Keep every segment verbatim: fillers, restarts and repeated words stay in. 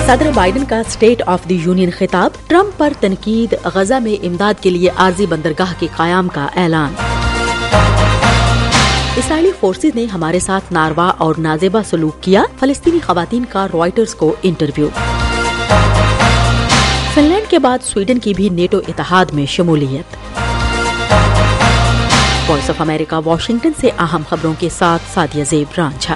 صدر بائیڈن کا State of the Union خطاب، ٹرمپ پر تنقید، غزہ میں امداد کے لیے عارضی بندرگاہ کے قیام کا اعلان۔ اسرائیلی فورسز نے ہمارے ساتھ ناروا اور نازیبا سلوک کیا، فلسطینی خواتین کا رائٹرز کو انٹرویو۔ فن لینڈ کے بعد سویڈن کی بھی نیٹو اتحاد میں شمولیت۔ وائس آف امریکہ واشنگٹن سے اہم خبروں کے ساتھ سعدیہ زیب رانجھا۔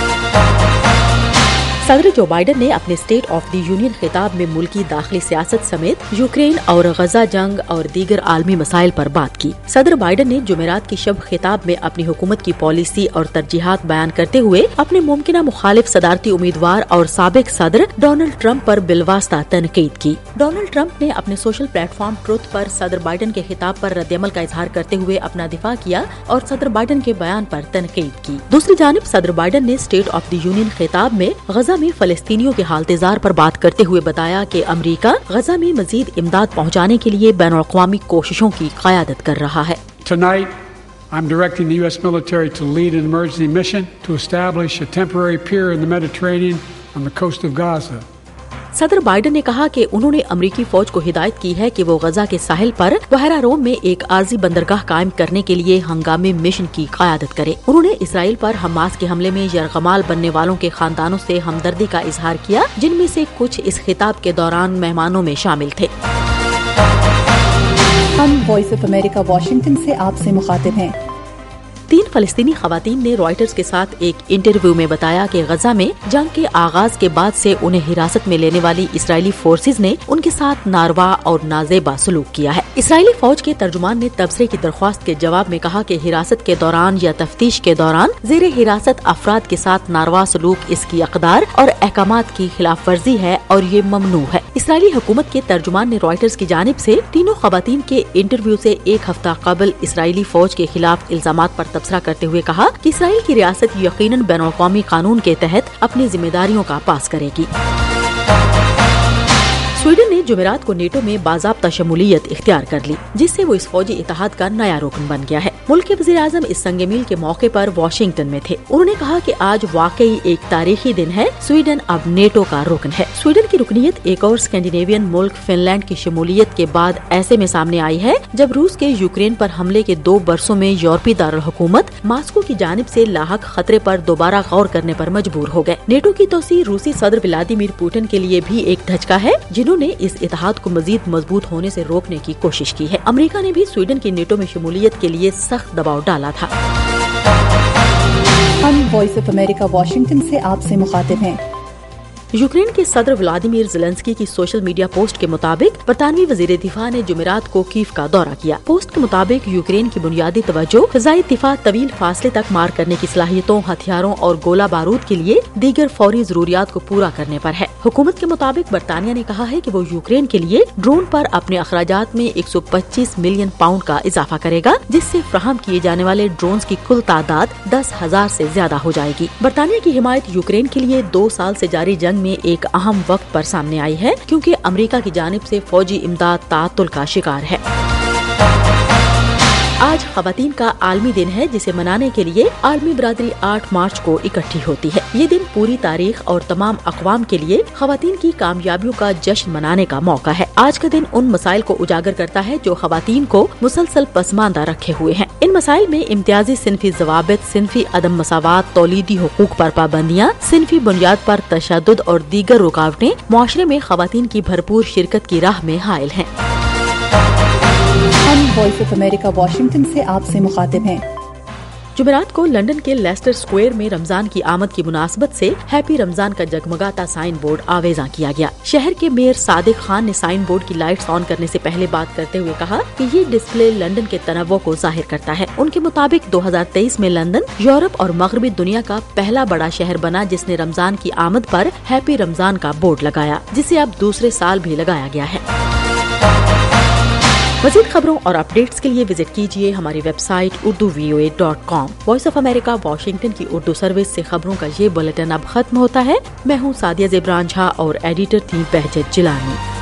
صدر جو بائیڈن نے اپنے اسٹیٹ آف دی یونین خطاب میں ملکی داخلی سیاست سمیت یوکرین اور غزہ جنگ اور دیگر عالمی مسائل پر بات کی۔ صدر بائیڈن نے جمعرات کی شب خطاب میں اپنی حکومت کی پالیسی اور ترجیحات بیان کرتے ہوئے اپنے ممکنہ مخالف صدارتی امیدوار اور سابق صدر ڈونلڈ ٹرمپ پر بالواسطہ تنقید کی۔ ڈونلڈ ٹرمپ نے اپنے سوشل پلیٹ فارم ٹروتھ پر صدر بائیڈن کے خطاب پر رد عمل کا اظہار کرتے ہوئے اپنا دفاع کیا اور صدر بائیڈن کے بیان پر تنقید کی۔ دوسری جانب صدر بائیڈن نے اسٹیٹ آف دی یونین خطاب میں غزہ میں فلسطینیوں کے حالت زار پر بات کرتے ہوئے بتایا کہ امریکہ غزہ میں مزید امداد پہنچانے کے لیے بین الاقوامی کوششوں کی قیادت کر رہا ہے۔ Tonight, I'm directing the U S military to lead an emergency mission to establish a temporary pier in the Mediterranean on the coast of Gaza. صدر بائیڈن نے کہا کہ انہوں نے امریکی فوج کو ہدایت کی ہے کہ وہ غزہ کے ساحل پر بحیرہ روم میں ایک عارضی بندرگاہ قائم کرنے کے لیے ہنگامی مشن کی قیادت کرے۔ انہوں نے اسرائیل پر حماس کے حملے میں یرغمال بننے والوں کے خاندانوں سے ہمدردی کا اظہار کیا، جن میں سے کچھ اس خطاب کے دوران مہمانوں میں شامل تھے۔ ہم وائس آف امریکہ واشنگٹن سے آپ سے مخاطب ہیں۔ تین فلسطینی خواتین نے رائٹرز کے ساتھ ایک انٹرویو میں بتایا کہ غزہ میں جنگ کے آغاز کے بعد سے انہیں حراست میں لینے والی اسرائیلی فورسز نے ان کے ساتھ ناروا اور نازیبا سلوک کیا ہے۔ اسرائیلی فوج کے ترجمان نے تبصرے کی درخواست کے جواب میں کہا کہ حراست کے دوران یا تفتیش کے دوران زیر حراست افراد کے ساتھ ناروا سلوک اس کی اقدار اور احکامات کی خلاف ورزی ہے اور یہ ممنوع ہے۔ اسرائیلی حکومت کے ترجمان نے رائٹرز کی جانب سے تینوں خواتین کے انٹرویو سے ایک ہفتہ قبل اسرائیلی فوج کے خلاف الزامات پر تبصرہ کرتے ہوئے کہا کہ اسرائیل کی ریاست یقیناً بین الاقوامی قانون کے تحت اپنی ذمہ داریوں کا پاس کرے گی۔ سویڈن نے جمعرات کو نیٹو میں باضابطہ شمولیت اختیار کر لی، جس سے وہ اس فوجی اتحاد کا نیا رکن بن گیا ہے۔ ملک کے وزیر اعظم اس سنگ میل کے موقع پر واشنگٹن میں تھے۔ انہوں نے کہا کہ آج واقعی ایک تاریخی دن ہے، سویڈن اب نیٹو کا رکن ہے۔ سویڈن کی رکنیت ایک اور اسکینڈینیوین ملک فن لینڈ کی شمولیت کے بعد ایسے میں سامنے آئی ہے جب روس کے یوکرین پر حملے کے دو برسوں میں یورپی دارالحکومت ماسکو کی جانب سے لاحق خطرے پر دوبارہ غور کرنے پر مجبور ہو گئے۔ نیٹو کی توسیع روسی صدر ولادیمیر پوٹن کے لیے بھی ایک دھچکا ہے، جنہوں نے اس اتحاد کو مزید مضبوط ہونے سے روکنے کی کوشش کی ہے۔ امریکہ نے بھی سویڈن کی نیٹو میں شمولیت کے لیے سخت دباؤ ڈالا تھا۔ ہم وائس آف امریکہ واشنگٹن سے آپ سے مخاطب ہیں۔ یوکرین کے صدر ولادیمیر زیلنسکی کی سوشل میڈیا پوسٹ کے مطابق برطانوی وزیر دفاع نے جمعرات کو کیف کا دورہ کیا۔ پوسٹ کے مطابق یوکرین کی بنیادی توجہ فضائی دفاع، طویل فاصلے تک مار کرنے کی صلاحیتوں، ہتھیاروں اور گولہ بارود کے لیے دیگر فوری ضروریات کو پورا کرنے پر ہے۔ حکومت کے مطابق برطانیہ نے کہا ہے کہ وہ یوکرین کے لیے ڈرون پر اپنے اخراجات میں ایک سو پچیس ملین پاؤنڈ کا اضافہ کرے گا، جس سے فراہم کیے جانے والے ڈرونز کی کل تعداد دس ہزار سے زیادہ ہو جائے گی۔ برطانیہ کی حمایت یوکرین کے لیے دو سال سے جاری جنگ میں ایک اہم وقت پر سامنے آئی ہے، کیونکہ امریکہ کی جانب سے فوجی امداد تعطل کا شکار ہے۔ آج خواتین کا عالمی دن ہے، جسے منانے کے لیے عالمی برادری آٹھ مارچ کو اکٹھی ہوتی ہے۔ یہ دن پوری تاریخ اور تمام اقوام کے لیے خواتین کی کامیابیوں کا جشن منانے کا موقع ہے۔ آج کا دن ان مسائل کو اجاگر کرتا ہے جو خواتین کو مسلسل پسماندہ رکھے ہوئے ہیں۔ ان مسائل میں امتیازی صنفی ضوابط، صنفی عدم مساوات، تولیدی حقوق پر پابندیاں، صنفی بنیاد پر تشدد اور دیگر رکاوٹیں معاشرے میں خواتین کی بھرپور شرکت کی راہ میں حائل ہیں۔ ہم وائس آف امریکہ واشنگٹن سے آپ سے مخاطب ہیں۔ جمعرات کو لندن کے لیسٹر سکوئر میں رمضان کی آمد کی مناسبت سے ہیپی رمضان کا جگمگاتا سائن بورڈ آویزاں کیا گیا۔ شہر کے میئر صادق خان نے سائن بورڈ کی لائٹس آن کرنے سے پہلے بات کرتے ہوئے کہا کہ یہ ڈسپلے لندن کے تنوع کو ظاہر کرتا ہے۔ ان کے مطابق دو ہزار تیئیس میں لندن یورپ اور مغربی دنیا کا پہلا بڑا شہر بنا جس نے رمضان کی آمد پر ہیپی رمضان کا بورڈ لگایا، جسے اب دوسرے سال بھی لگایا گیا ہے۔ مزید خبروں اور اپڈیٹس کے لیے وزٹ کیجیے ہماری website Urdu V O A dot com. Voice of America Washington کی اردو سروس سے خبروں کا یہ بلیٹن اب ختم ہوتا ہے۔ میں ہوں سعدیہ زیب رانجھا اور ایڈیٹر تھی بہجت جیلانی۔